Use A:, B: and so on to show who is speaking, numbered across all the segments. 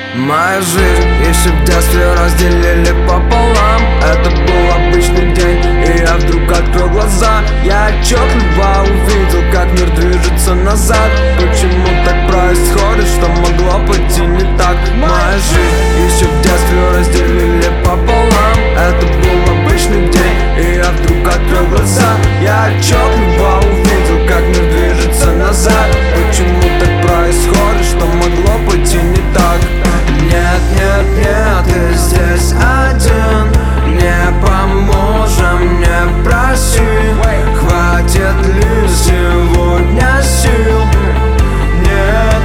A: Моя жизнь еще в детстве разделили пополам. Это был обычный день, и я вдруг открыл глаза. Я отчетливо увидел, как мир движется назад. Почему так происходит, что могло пойти не так? Моя жизнь еще в детстве разделили пополам. Это был обычный день, и я вдруг открыл глаза. Я отчетливо увидел, как мир движется назад. Почему так происходит, что могло пойти не так? Нет, нет, нет, ты здесь один. Не поможем, не проси. Хватит ли сегодня сил? Нет,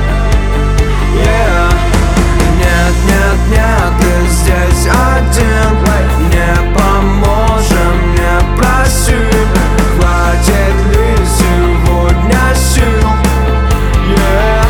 A: yeah. Нет, нет, нет, ты здесь один. Не поможем, не проси. Хватит ли сегодня сил? Yeah,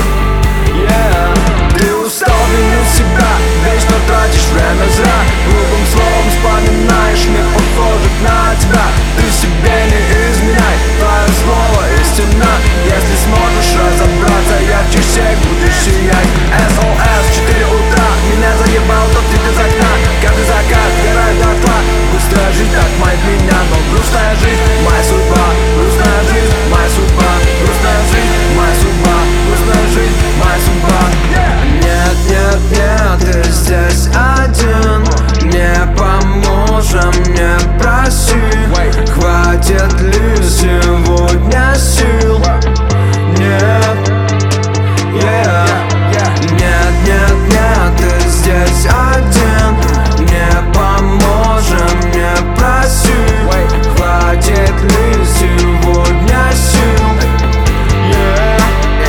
A: yeah. Ты устал винить себя, вечно тратишь время зря. Грубым словом вспоминаешь, не похожих на тебя. Ты себе не изменяй, твое слово истина. Если сможешь разобраться, ярче всех будешь сиять. SOS, 4 утра, меня заебал тот тип из окна. Каждый закат сгорает дотла. Быстрая жизнь так манит меня, но грустная жизнь моя судьба. Грустная жизнь моя судьба. Грустная жизнь моя судьба. Грустная жизнь моя судьба. Нет, нет, нет, ты здесь один. Не поможем, не проси. Хватит ли сегодня сил? Нет, yeah. Нет, нет, нет, ты здесь один. Не поможем, не проси. Хватит ли сегодня сил? Yeah,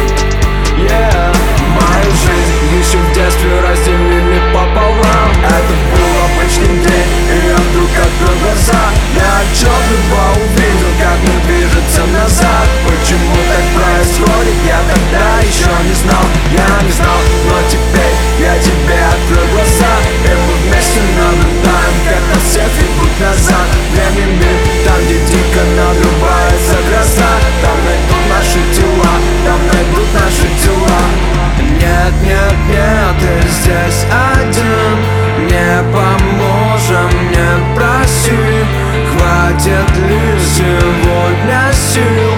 A: yeah. Мою жизнь еще в детстве разделили пополам. Это был обычный день, и я вдруг открыл глаза. Я отчетливо увидел, как мир движется назад. Почему так происходит, я тогда еще не знал. Я не знал, но теперь я тебе открыл глаза. И мы вместе наблюдаем, как нас всех ведут назад. Древний мир, там где дико надрывается гроза. Там найдут наши тела, там найдут наши тела. Нет, нет, нет, ты здесь один. Не поможем, не проси. Хватит ли сегодня сил?